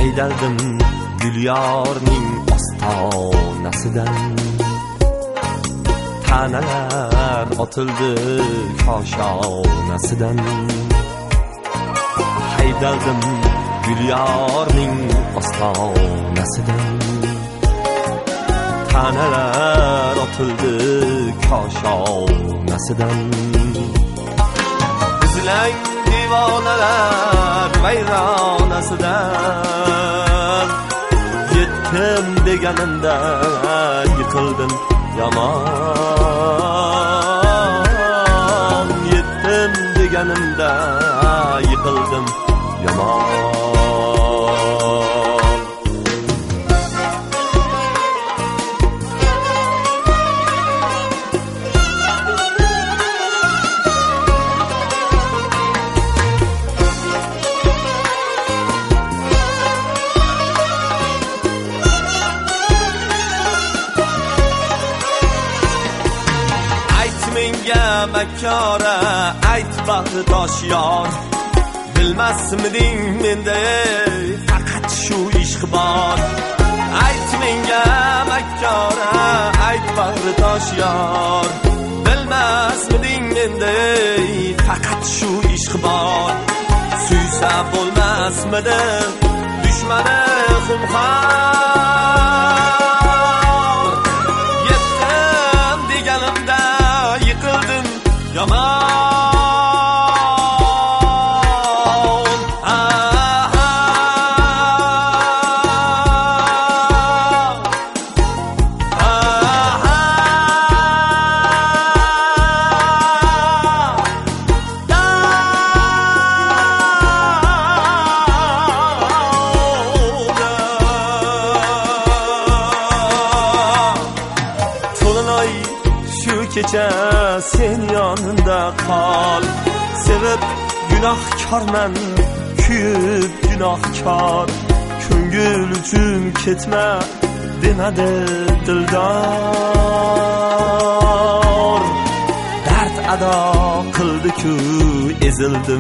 haydaldim Gulyorning ostonasidan. Ta'nalar otildi koshonasidan. Haydaldim Gulyorning ostonasidan. Ta'nalar otildi koshonasidan. Bizlang divonalar vayronasidan. Yetkim deganimda yiqildim yomon. Yetkim deganimda yiqildim yomon. menga makkora ayt bag'ridosh yor, bilmasmiding menda faqat shu ishq bor. Ayt menga makkora ayt bag'ridosh yor, bilmasmiding menda faqat shu ishq bor. Suysa bo'lmasmidi dushmani xumxor, yetdim deganimda yiqildim yomon. Kecha sen yonimda qol, sevib gunohkorman, kuyib gunohkor. Ko'ngil uchun ketma demadi dildor. Dard ado qildi-ku ezildim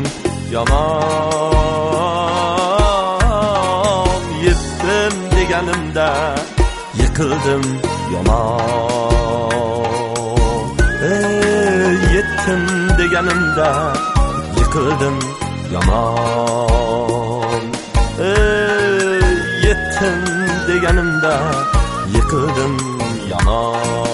yomon. Yetdim deganimda yiqildim yomon. Yettim deganimda yiqildim yomon. Yettim deganimda yiqildim yomon.